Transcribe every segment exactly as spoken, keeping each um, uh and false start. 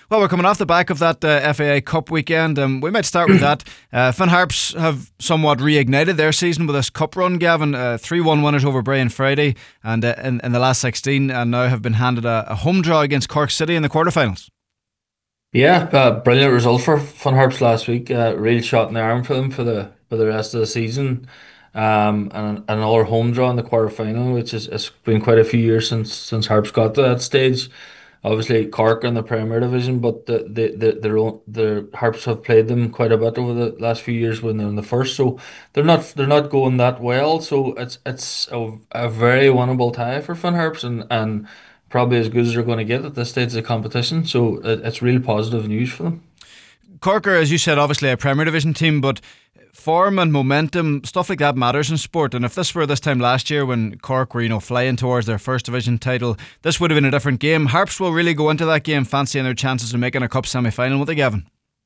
Well, we're coming off the back of that uh, F A I Cup weekend. Um, we might start with that. Uh, Finn Harps have somewhat reignited their season with this cup run, Gavin. Uh, three one winners over Bray on Friday and uh, in, in the last sixteen, and now have been handed a, a home draw against Cork City in the quarterfinals. Yeah, uh, brilliant result for Fun Harps last week. Uh, real shot in the arm for them for the for the rest of the season. Um, and another home draw in the quarter final, which is it's been quite a few years since since Harps got to that stage. Obviously, Cork in the Premier Division, but the the the their own the Harps have played them quite a bit over the last few years when they're in the first. So they're not they're not going that well. So it's it's a, a very winnable tie for Fun Harps, and and probably as good as they're going to get at this stage of the competition. So it, it's really positive news for them. Cork are, as you said, obviously a Premier Division team, but form and momentum, stuff like that matters in sport. And if this were this time last year when Cork were, you know, flying towards their first division title, this would have been a different game. Harps will really go into that game fancying their chances of making a cup semi-final, won't they, Gavin?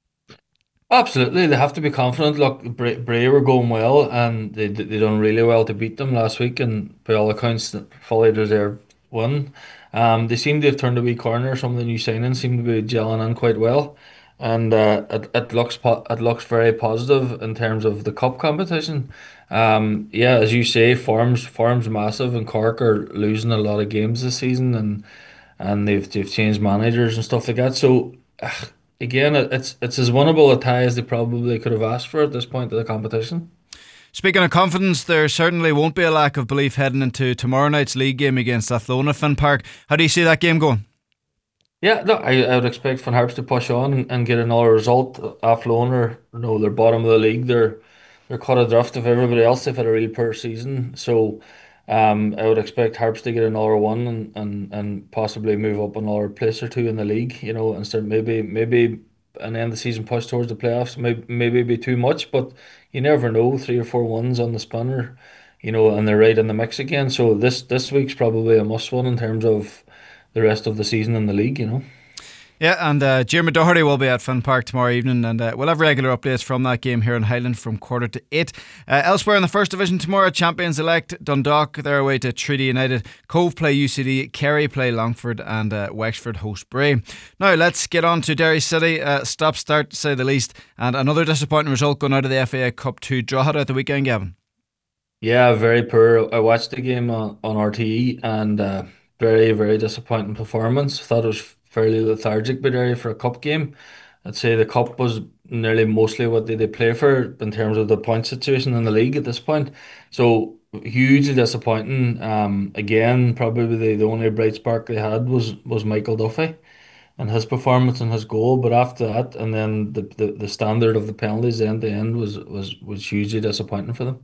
Absolutely, they have to be confident. Look, Bray, Bray were going well, and they they done really well to beat them last week, and by all accounts, the fully deserved win. Um, they seem to have turned a wee corner. Some of the new signings seem to be gelling in quite well, and uh, it it looks po it looks very positive in terms of the cup competition. Um, yeah, as you say, forms forms massive, and Cork are losing a lot of games this season, and and they've they've changed managers and stuff like that. So ugh, again, it- it's it's as winnable a tie as they probably could have asked for at this point of the competition. Speaking of confidence, there certainly won't be a lack of belief heading into tomorrow night's league game against Athlone at Finn Park. How do you see that game going? Yeah, look, I, I would expect Van Harps to push on and, and get another result. Athlone are, you know, they're bottom of the league. They're they're cut adrift of everybody else. They've had a real poor season. So um, I would expect Harps to get another one and, and, and possibly move up another place or two in the league, you know, and start maybe maybe an end of the season push towards the playoffs. Maybe maybe be too much, but you never know. Three or four ones on the spinner, you know, and they're right in the mix again. So this this week's probably a must one in terms of the rest of the season in the league, you know. Yeah, and uh, Diarmuid Doherty will be at Finn Park tomorrow evening, and uh, we'll have regular updates from that game here in Highland from quarter to eight. Uh, elsewhere in the first division tomorrow, champions elect Dundalk, they're away to Treaty United. Cove play U C D, Kerry play Longford, and uh, Wexford host Bray. Now let's get on to Derry City. Uh, stop start to say the least, and another disappointing result going out of the F A I Cup two draw at the weekend, Gavin. Yeah, very poor. I watched the game on, on R T E and uh, very, very disappointing performance. Thought it was fairly lethargic by Derry for a cup game. I'd say the cup was nearly mostly what they, they play for in terms of the point situation in the league at this point. So hugely disappointing. Um, again, probably the, the only bright spark they had was was Michael Duffy and his performance and his goal. But after that, and then the, the, the standard of the penalties end to end was was was hugely disappointing for them.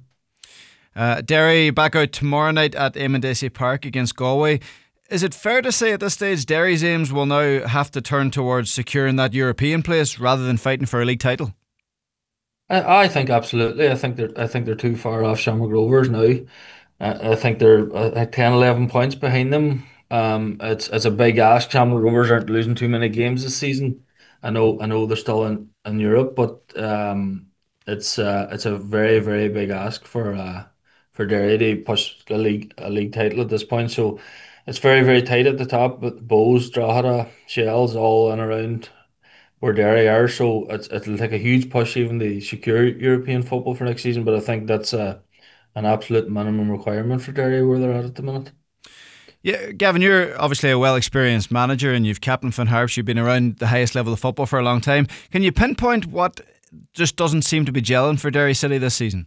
Uh, Derry back out tomorrow night at Eamon Dacey Park against Galway. Is it fair to say at this stage Derry's aims will now have to turn towards securing that European place rather than fighting for a league title? I, I think absolutely. I think they're I think they're too far off Shamrock Rovers now. I, I think they're uh, ten, eleven points behind them. Um, it's it's a big ask. Shamrock Rovers aren't losing too many games this season. I know I know they're still in, in Europe, but um, it's uh, it's a very very big ask for uh for Derry to push a league a league title at this point. So it's very very tight at the top with Bows, Drogheda, Shells all in around where Derry are. So it's it'll take a huge push even to secure European football for next season. But I think that's a an absolute minimum requirement for Derry where they're at at the minute. Yeah, Gavin, you're obviously a well experienced manager and you've captained Finn Harps. You've been around the highest level of football for a long time. Can you pinpoint what just doesn't seem to be gelling for Derry City this season?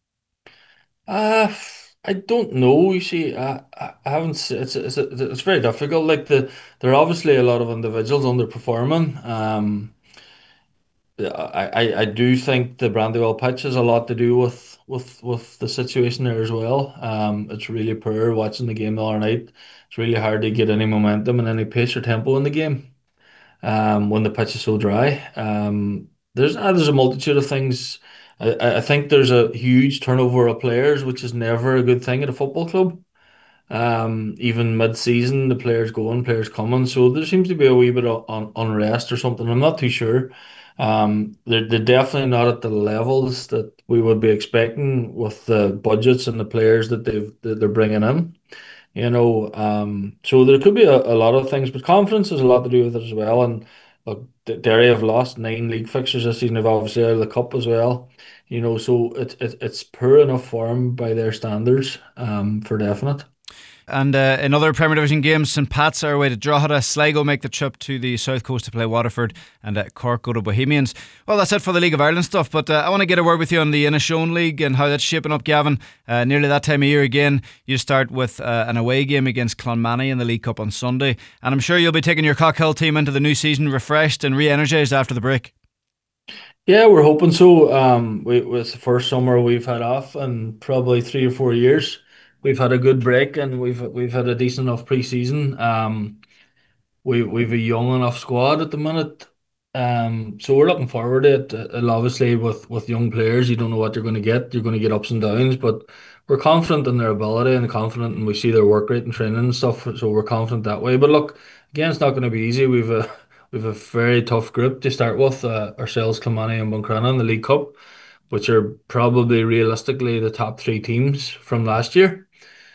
Uh, I don't know. You see, I, I I haven't. s- It's it's it's very difficult. Like the there are obviously a lot of individuals underperforming. Um, I, I, I do think the Brandywell pitch has a lot to do with with with the situation there as well. Um, it's really poor watching the game the other night. It's really hard to get any momentum and any pace or tempo in the game. Um, when the pitch is so dry. Um, there's uh, there's a multitude of things. I, I I think there's a huge turnover of players, which is never a good thing at a football club. Um, even mid-season, the players going, players coming. So there seems to be a wee bit of un unrest or something. I'm not too sure. Um, they're, they're definitely not at the levels that we would be expecting with the budgets and the players that they've that they're bringing in. You know, um, so there could be a, a lot of things, but confidence has a lot to do with it as well. And look, D- Derry have lost nine league fixtures this season. They've obviously out of the cup as well. You know, so it's it, it's poor enough form by their standards, um, for definite. And uh, in other Premier Division games, St Pat's are away to Drogheda, Sligo make the trip to the South Coast to play Waterford, and uh, Cork go to Bohemians. Well, that's it for the League of Ireland stuff, but uh, I want to get a word with you on the Inishowen League and how that's shaping up, Gavin. Uh, nearly that time of year again, you start with uh, an away game against Clonmany in the League Cup on Sunday, and I'm sure you'll be taking your Cockhill team into the new season refreshed and re-energised after the break. Yeah, we're hoping so. Um, we, it's the first summer we've had off in probably three or four years. We've had a good break and we've we've had a decent enough pre-season. Um, we we've a young enough squad at the minute, um, so we're looking forward to it. And obviously, with with young players, you don't know what you're going to get. You're going to get ups and downs, but we're confident in their ability and confident, and we see their work rate and training and stuff. So we're confident that way. But look, again, it's not going to be easy. We've a we've a very tough group to start with. Uh, ourselves, Kilmarnock and Buncrana in the League Cup, which are probably realistically the top three teams from last year.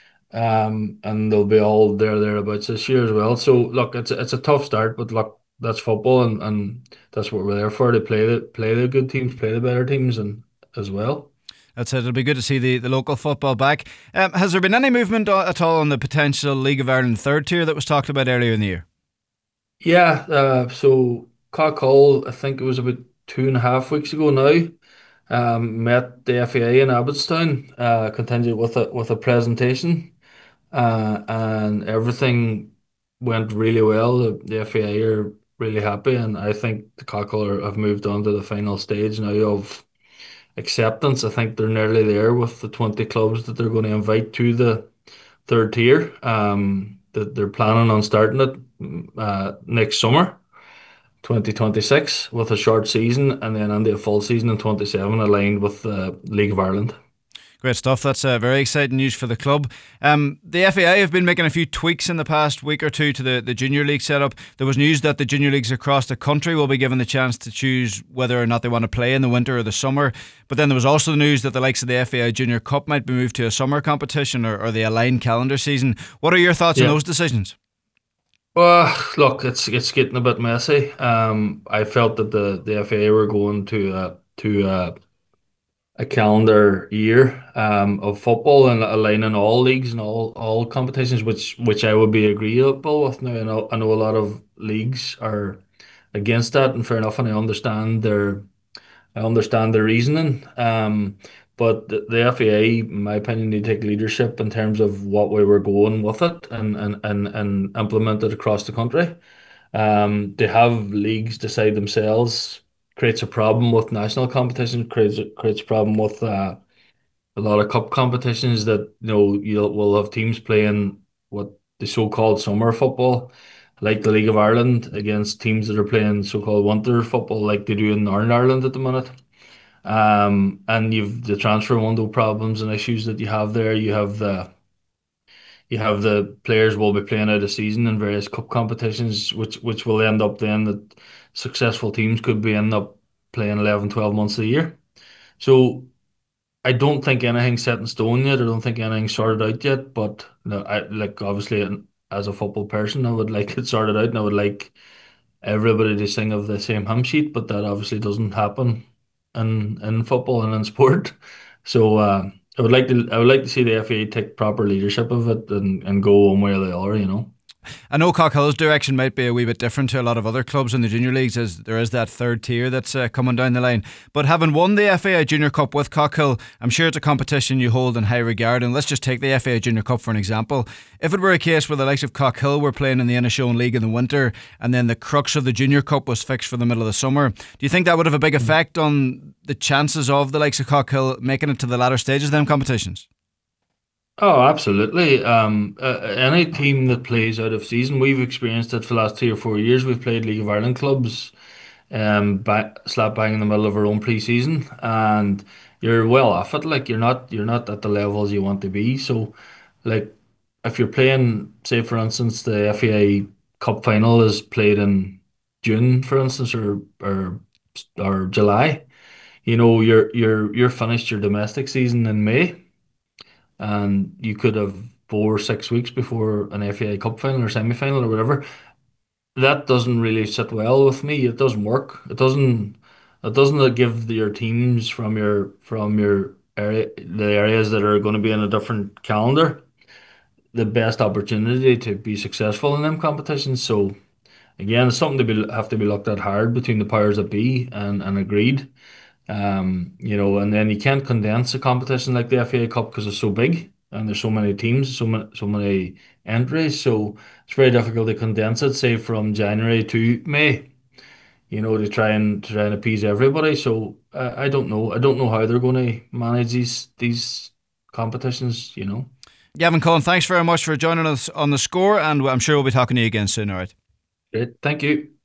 Um, and they'll be all there thereabouts this year as well. So look, it's a, it's a tough start, but look, that's football, and, and that's what we're there for, to play the play the good teams, play the better teams, and as well. That's it. It'll be good to see the, the local football back. Um, has there been any movement at all on the potential League of Ireland third tier that was talked about earlier in the year? Yeah. Uh, so Cockhull, I think it was about two and a half weeks ago now. Um, met the F A A in Abbottstown, uh, continued with a with a presentation. Uh, and everything went really well. The, the F A A are really happy, and I think the Cockle are, have moved on to the final stage now of acceptance. I think they're nearly there with the twenty clubs that they're going to invite to the third tier. Um, that they're planning on starting it uh, next summer, twenty twenty-six, with a short season, and then into a full season in twenty-seven, aligned with the League of Ireland. Great stuff. That's uh, very exciting news for the club. Um, the F A I have been making a few tweaks in the past week or two to the, the Junior League setup. There was news that the Junior Leagues across the country will be given the chance to choose whether or not they want to play in the winter or the summer. But then there was also the news that the likes of the F A I Junior Cup might be moved to a summer competition, or, or the aligned calendar season. What are your thoughts on Yeah. those decisions? Well, look, it's it's getting a bit messy. Um, I felt that the, the F A A were going to uh, to uh, a calendar year um, of football and aligning all leagues and all, all competitions, which which I would be agreeable with. Now, I know I know a lot of leagues are against that, and fair enough, and I understand their I understand the reasoning. Um, but the, the F A A, in my opinion, need to take leadership in terms of what way we're going with it, and and and, and implement it across the country. Um, to have leagues decide themselves creates a problem with national competition, creates creates a problem with uh, a lot of cup competitions that you know you'll will have teams playing what the so-called summer football, like the League of Ireland, against teams that are playing so-called winter football, like they do in Northern Ireland at the minute. Um, and you've the transfer window problems and issues that you have there. You have the you have the players will be playing out a season in various cup competitions, which which will end up then that successful teams could be end up playing eleven, twelve months a year. So I don't think anything's set in stone yet. I don't think anything's sorted out yet. But no, I like obviously an- as a football person, I would like it sorted out, and I would like everybody to sing of the same hymn sheet. But that obviously doesn't happen in in football and in sport. So uh, I would like to I would like to see the F A take proper leadership of it and, and go one way or the other. You know. I know Cockhill's direction might be a wee bit different to a lot of other clubs in the junior leagues, as there is that third tier that's uh, coming down the line. But having won the F A I Junior Cup with Cockhill, I'm sure it's a competition you hold in high regard. And let's just take the F A I Junior Cup for an example. If it were a case where the likes of Cockhill were playing in the Inishowen League in the winter, and then the crux of the Junior Cup was fixed for the middle of the summer, do you think that would have a big effect on the chances of the likes of Cockhill making it to the latter stages of them competitions? Oh, absolutely. Um, uh, any team that plays out of season, we've experienced it for the last three or four years. We've played League of Ireland clubs, um, ba slap bang in the middle of our own pre-season, and you're well off it. Like you're not, you're not at the levels you want to be. So, like, if you're playing, say for instance, the F A I Cup final is played in June, for instance, or or or July, you know, you're you're you're finished your domestic season in May, and you could have four or six weeks before an F A I Cup final or semi final or whatever. that doesn't really sit well with me. It doesn't work. It doesn't. It doesn't give your teams from your from your area, the areas that are going to be in a different calendar, the best opportunity to be successful in them competitions. So again, it's something to be have to be looked at hard between the powers that be and and agreed. Um, you know, and then you can't condense a competition like the F A Cup because it's so big and there's so many teams, so many so many entries. So it's very difficult to condense it, say from January to May. You know, to try and to try and appease everybody. So uh, I don't know. I don't know how they're going to manage these these competitions. You know. Gavin Cullen, thanks very much for joining us on the score, and I'm sure we'll be talking to you again soon. All right. Great. Thank you.